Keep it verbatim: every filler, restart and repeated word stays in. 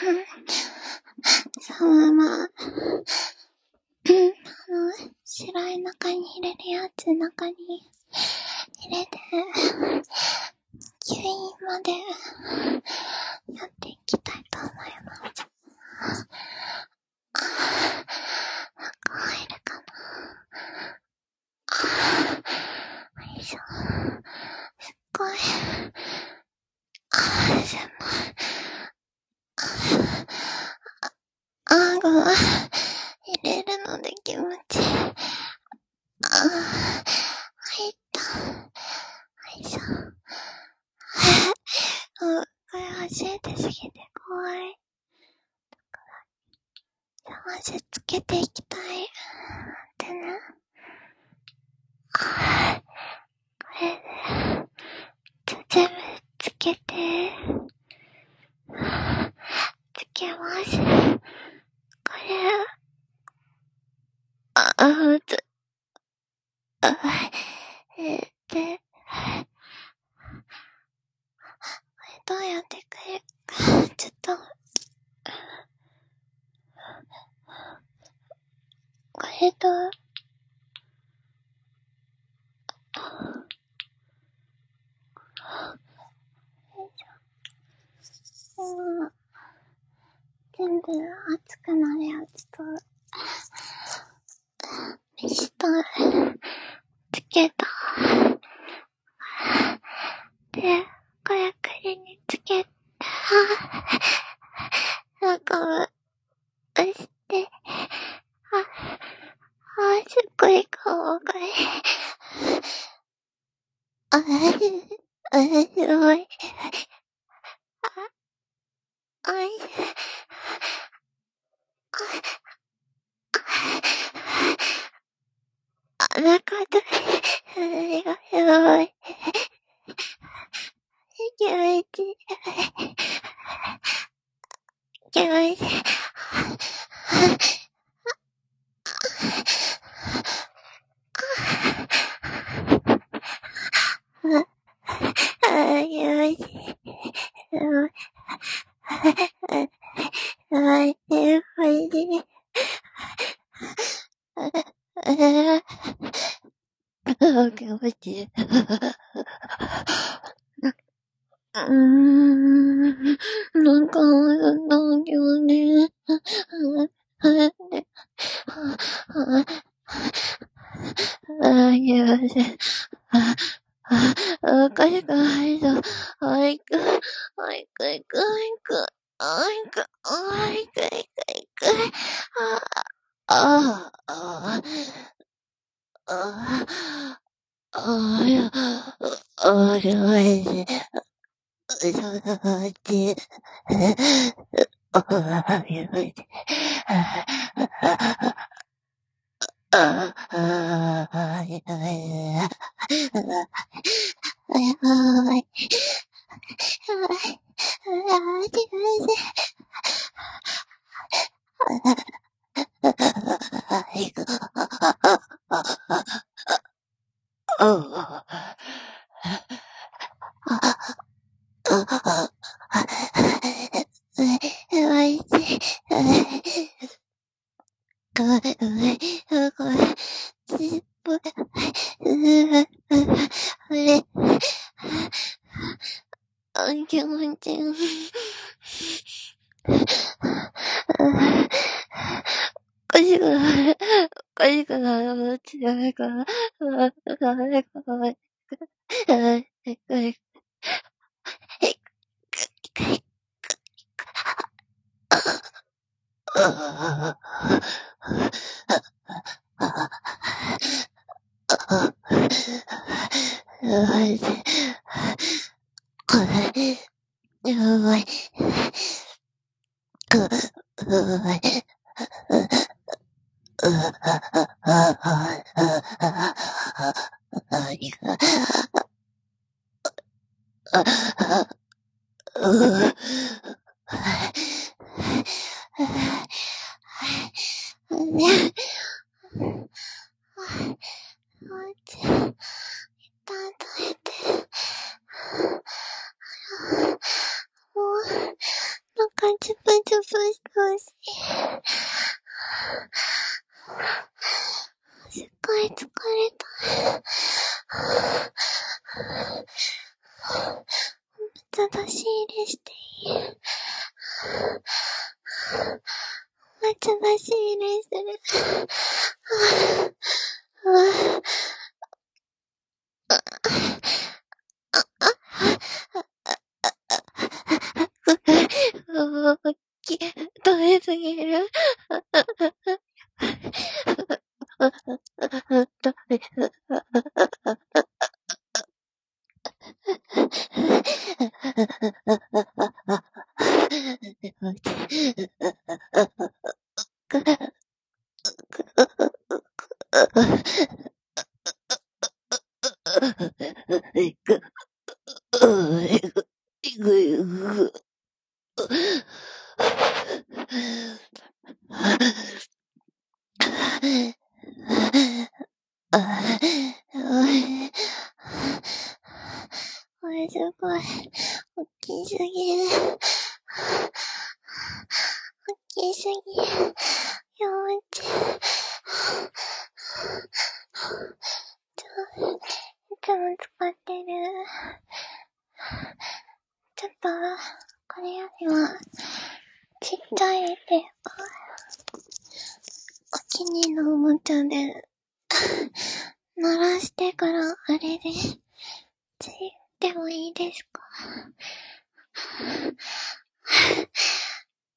そのまま、あの、白い中に入れるやつ中に入れて、吸引までやっていきたいと思います。なんか入るかな。よいしょ。すっごい。あー、狭い。あーが入れるので気持ちいい。あー、入った。よいしょ。もう、これ初めてすぎて怖い。じゃあ、まずつけていきたい。でね。あー、これで、全部つけて、つけます。これ、あ、あ、ほんと、あ、えー、で、これどうやってくれるか、ちょっと、これと、うん、全部熱くなるやつと、ミストつけた。で、これ首につけた。なんか、押して、あ、あ、すっごい顔が、あ、あ、すごい。あ、あ、あ、なんか、それがすごい。気持ちいい。気持ちいい。ああ、気持ちいい。すごい。ああ、すごいね。ああ、気持ちいい。うーん、なんか、なんかね、ああ、いや、ああ、あ、かゆくないぞ。あいく、あいく、いく、いく、あいく、あいく、いく、いく、ああ、ああ、ああ、ああ、いや、ああ、すごいね。そうだって、ああ、すごいね。ああ、ああ、ああ、すごいね。はいはい。気持ちいい。おかしくなる。おかしくなる。もう違うから。誰かが、やばい。なんか、ちゅぷちゅしてほしい。すっごい疲れた。お茶出し入れしていい？お茶出し入れする。き、食べすぎる。これすごい、大きすぎる。大きすぎる。やめて。ちょ、いつも使ってる。ちょっと、これよりは、ちっちゃいで、お気に入りのおもちゃで、鳴らしてから、あれで、ついてもいいですか？